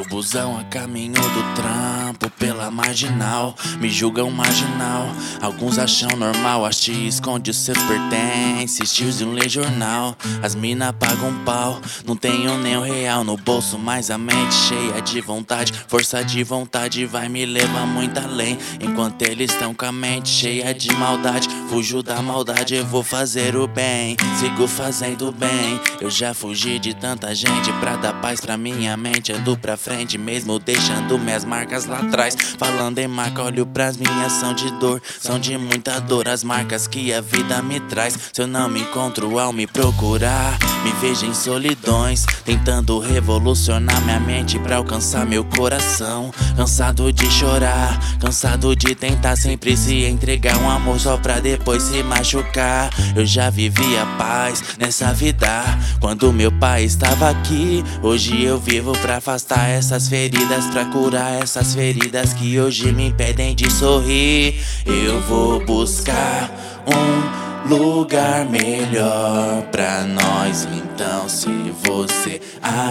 busão a caminho do trampo pela marginal. Me julgam marginal, alguns acham normal. A X esconde os seus pertences, tiozinho lê jornal. As mina pagam pau, não tenho nem o real no bolso, mas a mente cheia de vontade. Força de vontade vai me levar muito além. Enquanto eles estão com a mente cheia de maldade, fujo da maldade, eu vou fazer o bem. Sigo fazendo bem. Eu já fugi de tanta gente pra dar paz pra minha mente. Ando pra frente mesmo deixando minhas marcas lá atrás. Falando em marca, olho pras minhas, são de dor, são de muita dor as marcas que a vida me traz. Se eu não me encontro ao me procurar, me vejo em solidões, tentando revolucionar minha mente pra alcançar meu coração. Cansado de chorar, cansado de tentar sempre se entregar um amor só pra depois se machucar. Eu já vivi a paz nessa vida quando meu pai estava aqui. Hoje eu vivo pra afastar essas feridas, pra curar essas feridas que hoje me impedem de sorrir. Eu vou buscar um lugar melhor pra nós. Então, se você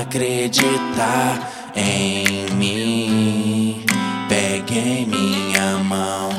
acreditar em mim, pegue em minha mão.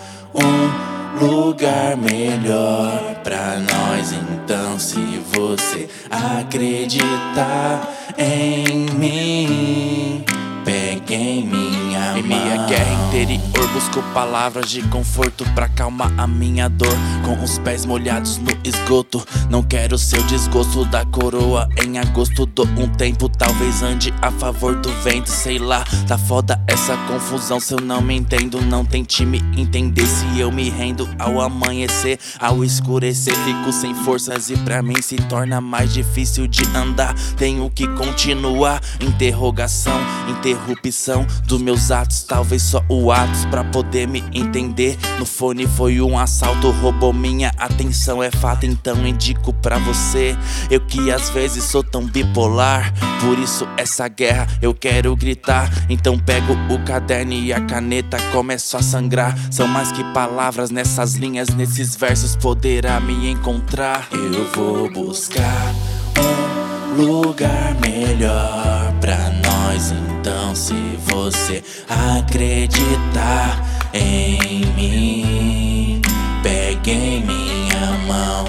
Um lugar melhor pra nós. Então, se você acreditar em mim, pegue em minha mão. Em minha guerra interior busco palavras de conforto pra acalmar a minha dor, com os pés molhados no esgoto. Não quero seu desgosto da coroa em agosto. Dou um tempo, talvez ande a favor do vento. Sei lá, tá foda essa confusão. Se eu não me entendo, não tente me entender. Se eu me rendo ao amanhecer, ao escurecer, fico sem forças e pra mim se torna mais difícil de andar. Tenho que continuar, interrogação, interrupção dos meus atos, talvez só o atos pra poder me entender. No fone foi um assalto, roubou minha atenção, é fato, então indico pra você. Eu que às vezes sou tão bipolar, por isso essa guerra eu quero gritar. Então pego o caderno e a caneta, começo a sangrar. São mais que palavras nessas linhas, nesses versos poderá me encontrar. Eu vou buscar um lugar melhor pra nós. Então, se você acreditar em mim, pegue em minha mão.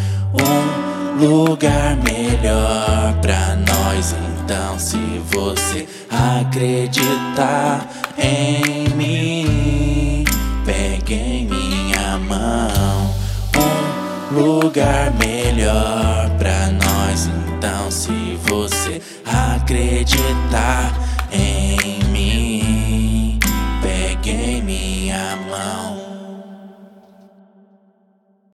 Um lugar melhor pra nós. Então, se você acreditar em mim, pegue em minha mão. Um lugar melhor pra nós. Então, se você acreditar em